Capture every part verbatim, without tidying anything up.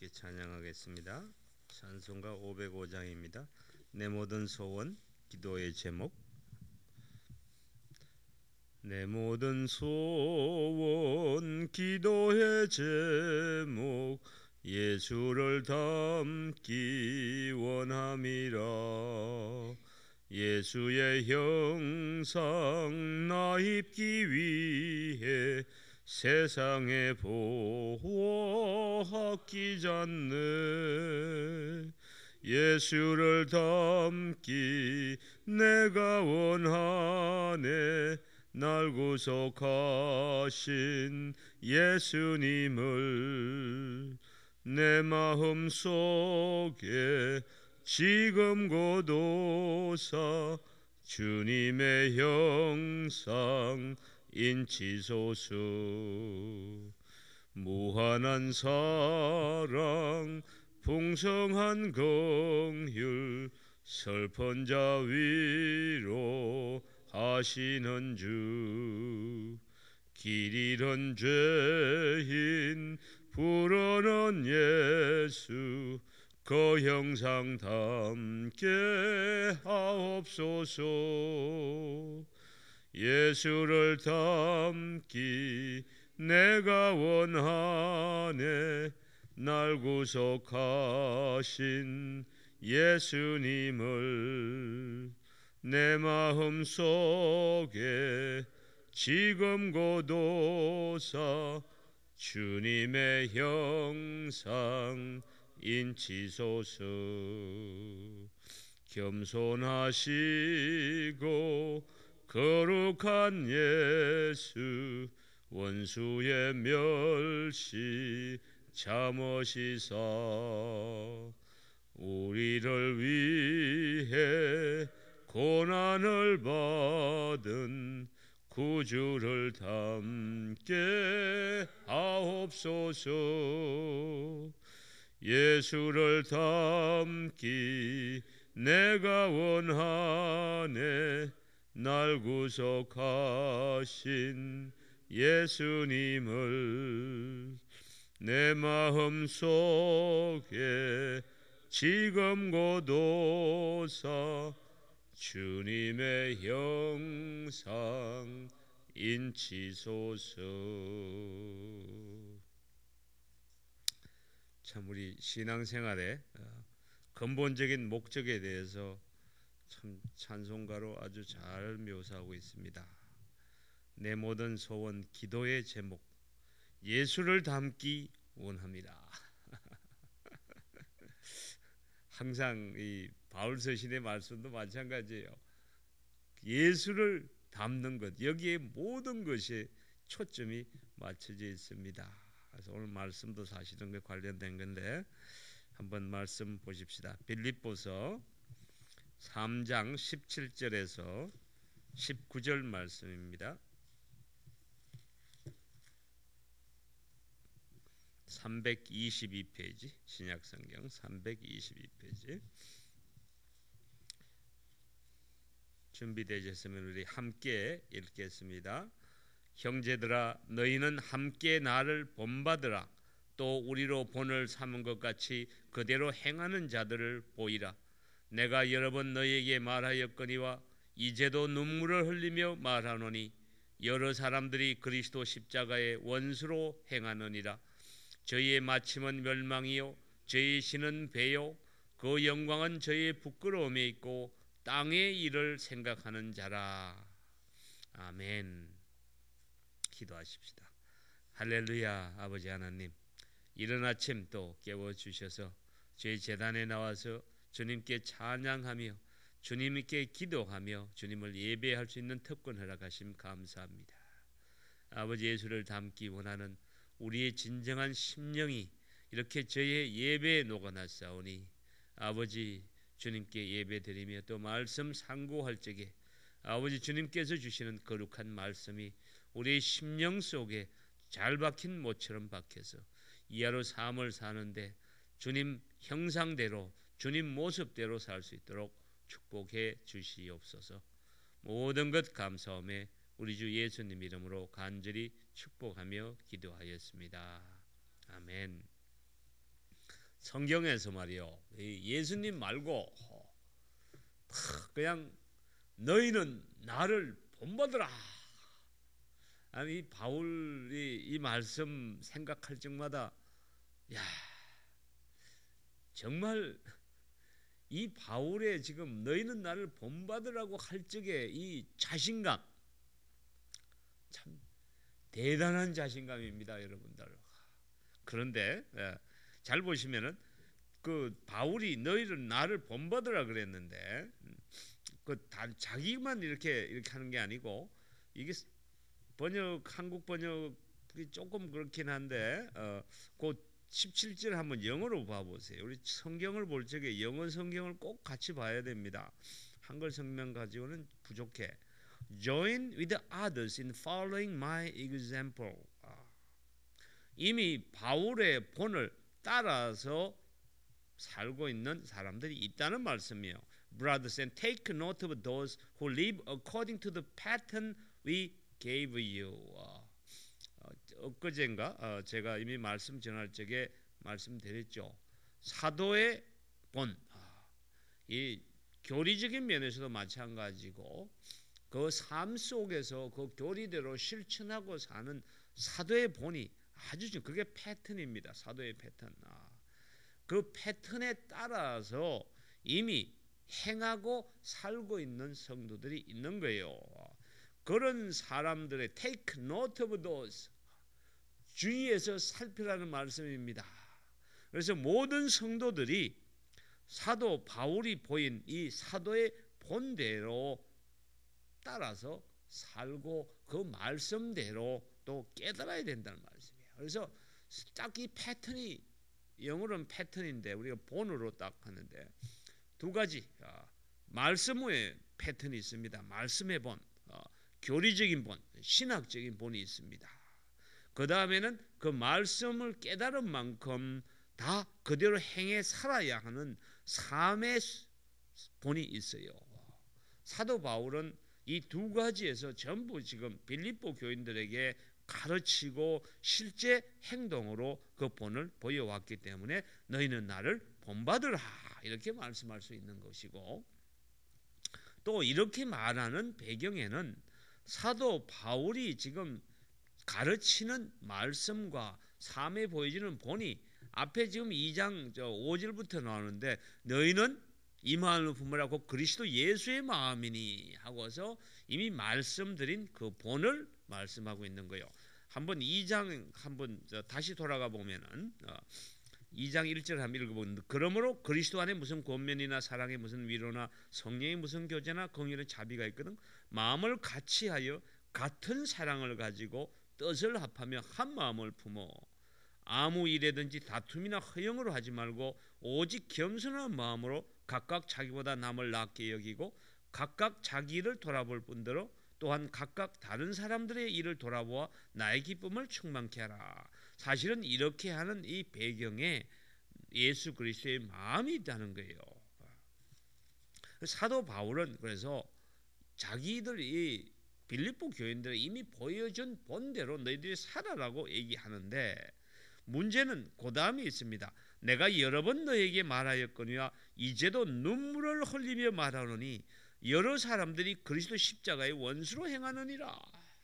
찬양하겠습니다. 찬송가 오백오 장입니다. 내 모든 소원 기도의 제목. 내 모든 소원 기도의 제목 예수를 닮기 원함이라. 예수의 형상 나 입기 위해 세상에 보호 아끼잖네. 예수를 닮기 내가 원하네. 날 구속하신 예수님을 내 마음 속에 지금 고도사 주님의 형상 인치소서. 무한한 사랑 풍성한 긍휼 슬픈 자 위로 하시는 주. 길 잃은 죄인 부르는 예수 그 형상 담게 하옵소서. 예수를 닮기 내가 원하네. 날 구속하신 예수님을 내 마음 속에 지금 고도사 주님의 형상 인치소서. 겸손하시고 거룩한 예수 원수의 멸시 참으시사 우리를 위해 고난을 받은 구주를 닮게 하옵소서. 예수를 닮기 내가 원하네. 날 구속하신 예수님을 내 마음 속에 지금 고도사 주님의 형상 인치소서. 참 우리 신앙생활의 근본적인 목적에 대해서 참 찬송가로 아주 잘 묘사하고 있습니다. 내 모든 소원 기도의 제목 예수를 닮기 원합니다. 항상 이 바울 서신의 말씀도 마찬가지예요. 예수를 닮는 것, 여기에 모든 것이 초점이 맞춰져 있습니다. 그래서 오늘 말씀도 사실은 그 관련된 건데 한번 말씀 보십시다. 빌립보서 삼 장 십칠 절에서 십구 절 말씀입니다. 삼백이십이 페이지 신약성경 삼백이십이 페이지 준비되셨으면 우리 함께 읽겠습니다. 형제들아 너희는 함께 나를 본받으라. 또 우리로 본을 삼은 것 같이 그대로 행하는 자들을 보이라. 내가 여러 번 너희에게 말하였거니와 이제도 눈물을 흘리며 말하노니 여러 사람들이 그리스도 십자가의 원수로 행하느니라. 저희의 마침은 멸망이요 저희 신은 배요 그 영광은 저희의 부끄러움에 있고 땅의 일을 생각하는 자라. 아멘. 기도하십시다. 할렐루야. 아버지 하나님, 이른 아침 또 깨워주셔서 저희 제단에 나와서 주님께 찬양하며 주님께 기도하며 주님을 예배할 수 있는 특권 허락하심 감사합니다. 아버지 예수를 닮기 원하는 우리의 진정한 심령이 이렇게 저의 예배에 녹아났사오니 아버지 주님께 예배드리며 또 말씀 상고할 적에 아버지 주님께서 주시는 거룩한 말씀이 우리의 심령 속에 잘 박힌 못처럼 박혀서 이하로 삶을 사는데 주님 형상대로 주님 모습대로 살 수 있도록 축복해 주시옵소서. 모든 것 감사하며 우리 주 예수님 이름으로 간절히 축복하며 기도하였습니다. 아멘. 성경에서 말이요, 예수님 말고 그냥 너희는 나를 본받으라. 아니, 이 바울이 이 말씀 생각할 적마다 야, 정말 이 바울의 지금 너희는 나를 본받으라고 할 적에 이 자신감, 참 대단한 자신감입니다, 여러분들. 그런데 잘 보시면은 그 바울이 너희를 나를 본받으라 그랬는데 그 다 자기만 이렇게 이렇게 하는 게 아니고, 이게 번역 한국 번역이 조금 그렇긴 한데 어, 그 십칠 절 한번 영어로 봐보세요. 우리 성경을 볼 적에 영어 성경을 꼭 같이 봐야 됩니다. 한글 성경 가지고는 부족해. Join with others in following my example. 아, 이미 바울의 본을 따라서 살고 있는 사람들이 있다는 말씀이에요. Brothers, and take note of those who live according to the pattern we gave you. 어, 엊그제인가 어, 제가 이미 말씀 전할 적에 말씀드렸죠. 사도의 본, 이 교리적인 면에서도 마찬가지고 그 삶 속에서 그 교리대로 실천하고 사는 사도의 본이 아주, 그게 패턴입니다. 사도의 패턴. 아, 그 패턴에 따라서 이미 행하고 살고 있는 성도들이 있는 거예요. 그런 사람들의 take note of those, 주의해서 살피라는 말씀입니다. 그래서 모든 성도들이 사도 바울이 보인 이 사도의 본대로 따라서 살고 그 말씀대로 또 깨달아야 된다는 말씀이에요. 그래서 딱 이 패턴이, 영어로는 패턴인데 우리가 본으로 딱 하는데 두 가지, 어, 말씀 후에 패턴이 있습니다. 말씀의 본, 어, 교리적인 본, 신학적인 본이 있습니다. 그 다음에는 그 말씀을 깨달은 만큼 다 그대로 행해 살아야 하는 삶의 본이 있어요. 사도 바울은 이 두 가지에서 전부 지금 빌립보 교인들에게 가르치고 실제 행동으로 그 본을 보여왔기 때문에 너희는 나를 본받으라, 이렇게 말씀할 수 있는 것이고, 또 이렇게 말하는 배경에는 사도 바울이 지금 가르치는 말씀과 삶에 보여지는 본이 앞에 지금 이 장 오 절부터 나오는데 너희는 이 마음을 품으라고 그리스도 예수의 마음이니 하고서 이미 말씀드린 그 본을 말씀하고 있는 거예요. 한번 이 장 한번 다시 돌아가 보면은 이 장 일 절 한번 읽어보는데, 그러므로 그리스도 안에 무슨 권면이나 사랑에 무슨 위로나 성령의 무슨 교제나 긍휼의 자비가 있거든 마음을 같이하여 같은 사랑을 가지고 뜻을 합하며 한 마음을 품어 아무 일에든지 다툼이나 허영으로 하지 말고 오직 겸손한 마음으로 각각 자기보다 남을 낫게 여기고 각각 자기 일을 돌아볼 뿐더러 또한 각각 다른 사람들의 일을 돌아보아 나의 기쁨을 충만케 하라. 사실은 이렇게 하는 이 배경에 예수 그리스도의 마음이 있다는 거예요. 사도 바울은 그래서 자기들이 빌립보 교인들이 이미 보여준 본대로 너희들이 살아라고 얘기하는데, 문제는 그 다음에 있습니다. 내가 여러 번 너에게 말하였거니와 이제도 눈물을 흘리며 말하노니 여러 사람들이 그리스도 십자가의 원수로 행하느니라.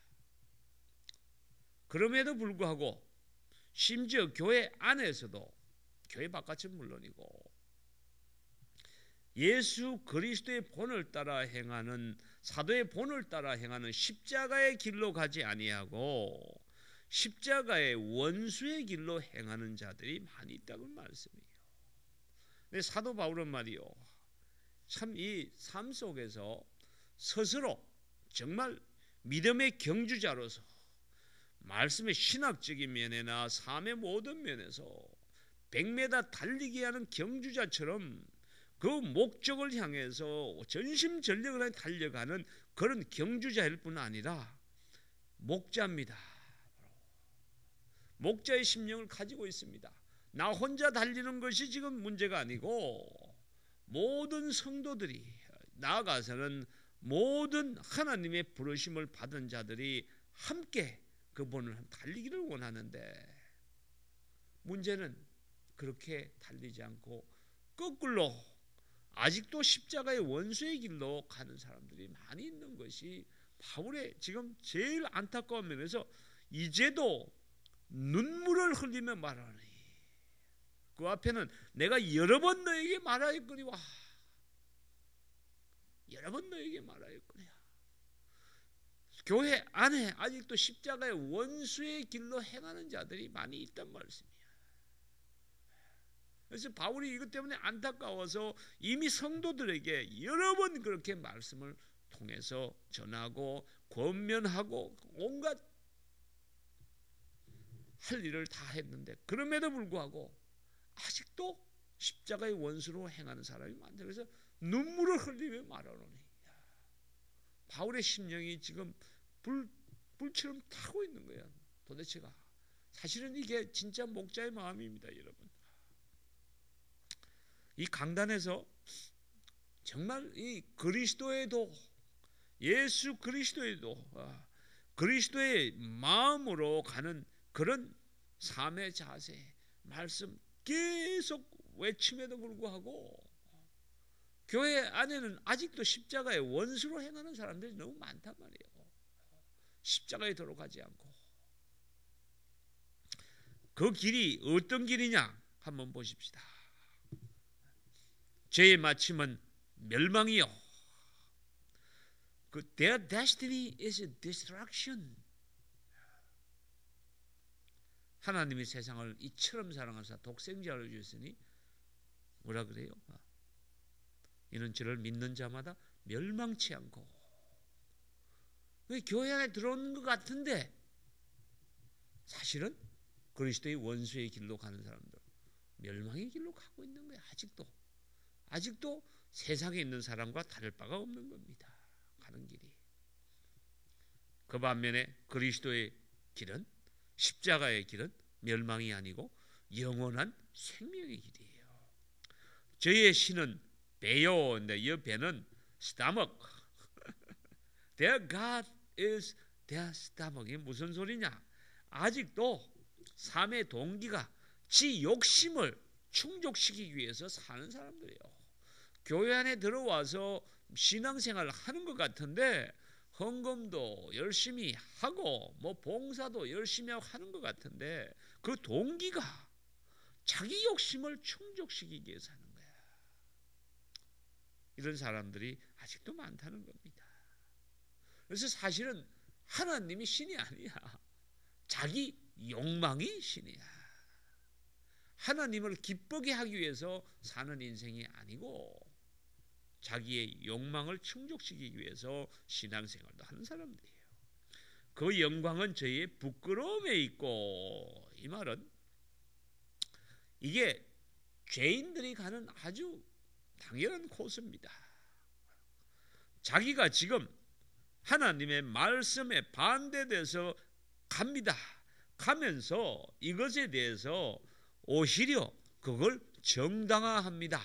그럼에도 불구하고 심지어 교회 안에서도, 교회 바깥은 물론이고 예수 그리스도의 본을 따라 행하는, 사도의 본을 따라 행하는 십자가의 길로 가지 아니하고 십자가의 원수의 길로 행하는 자들이 많이 있다는 말씀이에요. 근데 사도 바울은 말이요, 참 이 삶 속에서 스스로 정말 믿음의 경주자로서 말씀의 신학적인 면에나 삶의 모든 면에서 백 미터 달리기 하는 경주자처럼 그 목적을 향해서 전심전력을 달려가는 그런 경주자일 뿐 아니라 목자입니다. 목자의 심령을 가지고 있습니다. 나 혼자 달리는 것이 지금 문제가 아니고 모든 성도들이, 나아가서는 모든 하나님의 부르심을 받은 자들이 함께 그 본을 달리기를 원하는데, 문제는 그렇게 달리지 않고 거꾸로 아직도 십자가의 원수의 길로 가는 사람들이 많이 있는 것이 바울의 지금 제일 안타까운 면에서 이제도 눈물을 흘리며 말하니 그 앞에는 내가 여러 번 너에게 말하였거니와 여러 번 너에게 말하였거니와 교회 안에 아직도 십자가의 원수의 길로 행하는 자들이 많이 있단 말씀이에요. 그래서 바울이 이것 때문에 안타까워서 이미 성도들에게 여러 번 그렇게 말씀을 통해서 전하고 권면하고 온갖 할 일을 다 했는데 그럼에도 불구하고 아직도 십자가의 원수로 행하는 사람이 많다. 그래서 눈물을 흘리며 말하노니 바울의 심령이 지금 불, 불처럼 타고 있는 거야. 도대체가 사실은 이게 진짜 목자의 마음입니다, 여러분. 이 강단에서 정말 이 그리스도에도 예수 그리스도에도 그리스도의 마음으로 가는 그런 삶의 자세 말씀 계속 외침에도 불구하고 교회 안에는 아직도 십자가의 원수로 행하는 사람들이 너무 많단 말이에요. 십자가에 들어가지 않고 그 길이 어떤 길이냐 한번 보십시다. 죄의 마침은 멸망이요. 그 their destiny is destruction. 하나님이 세상을 이처럼 사랑하사 독생자를 주셨으니 뭐라 그래요? 이는 저를 믿는 자마다 멸망치 않고. 교회 안에 들어오는 것 같은데 사실은 그리스도의 원수의 길로 가는 사람들 멸망의 길로 가고 있는 거예요. 아직도 아직도 세상에 있는 사람과 다를 바가 없는 겁니다. 가는 길이. 그 반면에 그리스도의 길은 십자가의 길은 멸망이 아니고 영원한 생명의 길이에요. 저의 신은 배요. 근데 이 배는 stomach. Their God is their stomach. 이게 무슨 소리냐? 아직도 삶의 동기가 지 욕심을 충족시키기 위해서 사는 사람들이에요. 교회 안에 들어와서 신앙생활을 하는 것 같은데 헌금도 열심히 하고 뭐 봉사도 열심히 하고 하는 것 같은데 그 동기가 자기 욕심을 충족시키기 위해서 하는 거야. 이런 사람들이 아직도 많다는 겁니다. 그래서 사실은 하나님이 신이 아니야. 자기 욕망이 신이야. 하나님을 기쁘게 하기 위해서 사는 인생이 아니고 자기의 욕망을 충족시키기 위해서 신앙생활도 하는 사람들이에요. 그 영광은 저희의 부끄러움에 있고, 이 말은 이게 죄인들이 가는 아주 당연한 코스입니다. 자기가 지금 하나님의 말씀에 반대돼서 갑니다. 가면서 이것에 대해서 오히려 그걸 정당화합니다.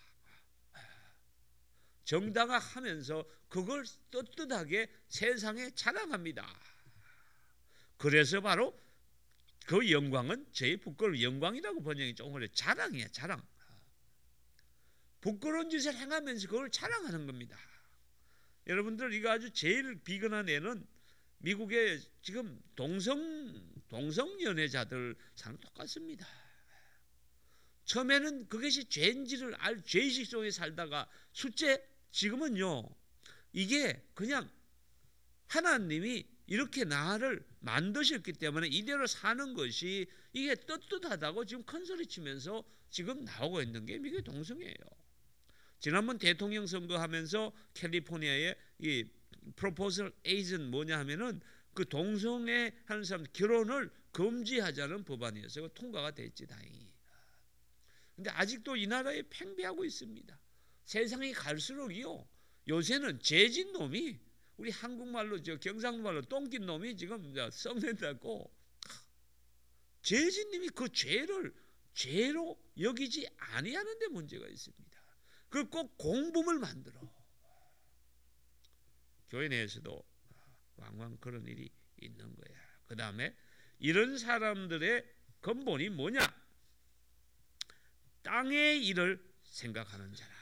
정당화하면서 그걸 떳떳하게 세상에 자랑합니다. 그래서 바로 그 영광은 저희 부끄러운 영광이라고 번역이 조금 어려워요. 자랑이에요. 자랑. 부끄러운 짓을 행하면서 그걸 자랑하는 겁니다. 여러분들 이거 아주 제일 비근한 애는 미국의 지금 동성 동성 연애자들 사람 똑같습니다. 처음에는 그것이 죄인지를 알 죄의식 속에 살다가 실제 지금은요 이게 그냥 하나님이 이렇게 나를 만드셨기 때문에 이대로 사는 것이 이게 떳떳하다고 지금 큰소리 치면서 지금 나오고 있는 게 미국의 동성애예요. 지난번 대통령 선거하면서 캘리포니아의 이 프로포설 에이즈는 뭐냐 하면은 그 동성애 하는 사람 결혼을 금지하자는 법안이었어요. 통과가 됐지 다행히. 근데 아직도 이 나라에 팽배하고 있습니다. 세상이 갈수록이요. 요새는 죄진 놈이 우리 한국말로 저 경상도말로 똥낀 놈이 지금 썩낸다고 죄진 놈이 그 죄를 죄로 여기지 아니하는 데 문제가 있습니다. 그걸 꼭 공범을 만들어. 교회 내에서도 왕왕 그런 일이 있는 거야. 그 다음에 이런 사람들의 근본이 뭐냐? 땅의 일을 생각하는 자라.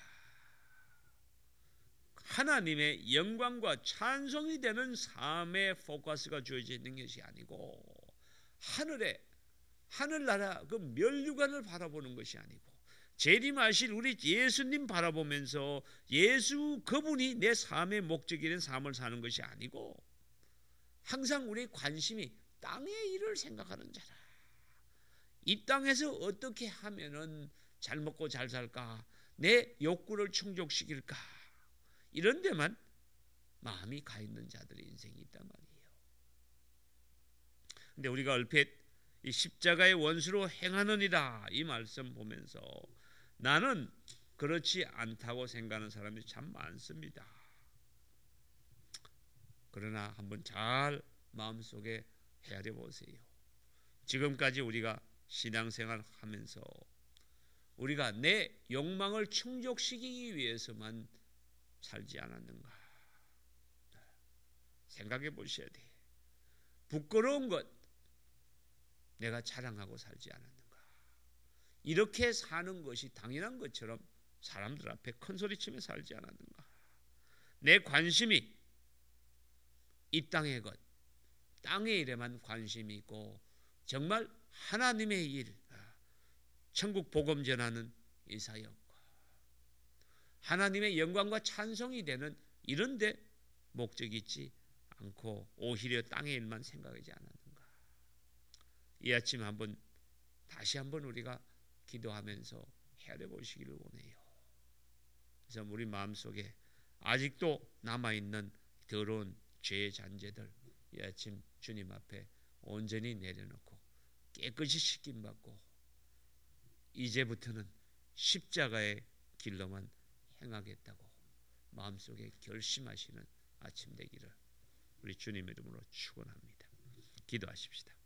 하나님의 영광과 찬송이 되는 삶의 포커스가 주어져 있는 것이 아니고 하늘에 하늘나라 그 멸류관을 바라보는 것이 아니고 재림하실 우리 예수님 바라보면서 예수 그분이 내 삶의 목적이 된 삶을 사는 것이 아니고 항상 우리의 관심이 땅의 일을 생각하는 자라. 이 땅에서 어떻게 하면은 잘 먹고 잘 살까? 내 욕구를 충족시킬까? 이런 데만 마음이 가 있는 자들의 인생이 있단 말이에요. 근데 우리가 얼핏 이 십자가의 원수로 행하느니라 이 말씀 보면서 나는 그렇지 않다고 생각하는 사람이 참 많습니다. 그러나 한번 잘 마음속에 헤아려 보세요. 지금까지 우리가 신앙생활 하면서 우리가 내 욕망을 충족시키기 위해서만 살지 않았는가? 생각해 보셔야 돼. 부끄러운 것 내가 자랑하고 살지 않았는가? 이렇게 사는 것이 당연한 것처럼 사람들 앞에 큰 소리치며 살지 않았는가? 내 관심이 이 땅의 것, 땅의 일에만 관심이 있고 정말 하나님의 일, 천국 복음 전하는 이 사역과 하나님의 영광과 찬송이 되는 이런 데 목적이 있지 않고 오히려 땅의 일만 생각하지 않았는가? 이 아침 한번 다시 한번 우리가 기도하면서 헤아려 보시기를 원해요. 그래서 우리 마음속에 아직도 남아있는 더러운 죄의 잔재들 이 아침 주님 앞에 온전히 내려놓고 깨끗이 씻김받고 이제부터는 십자가의 길로만 행하겠다고 마음속에 결심하시는 아침 되기를 우리 주님 이름으로 축원합니다. 기도하십시다.